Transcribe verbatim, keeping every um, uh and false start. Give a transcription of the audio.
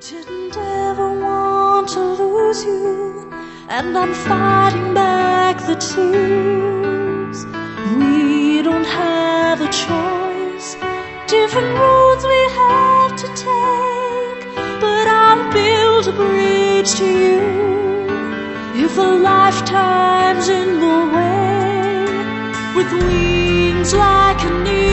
Didn't ever want to lose you, and I'm fighting back the tears. We don't have a choice, different roads we have to take, but I'll build a bridge to you if a lifetime's in the way. With wings like an eagle,